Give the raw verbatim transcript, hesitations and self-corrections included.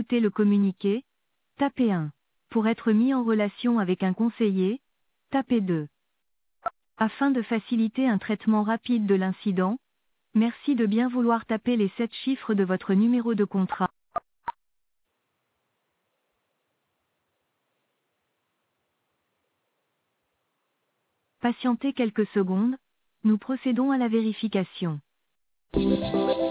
écouter le communiqué, tapez un. Pour être mis en relation avec un conseiller, tapez deux. Afin de faciliter un traitement rapide de l'incident, merci de bien vouloir taper les sept chiffres de votre numéro de contrat. Patientez quelques secondes, nous procédons à la vérification.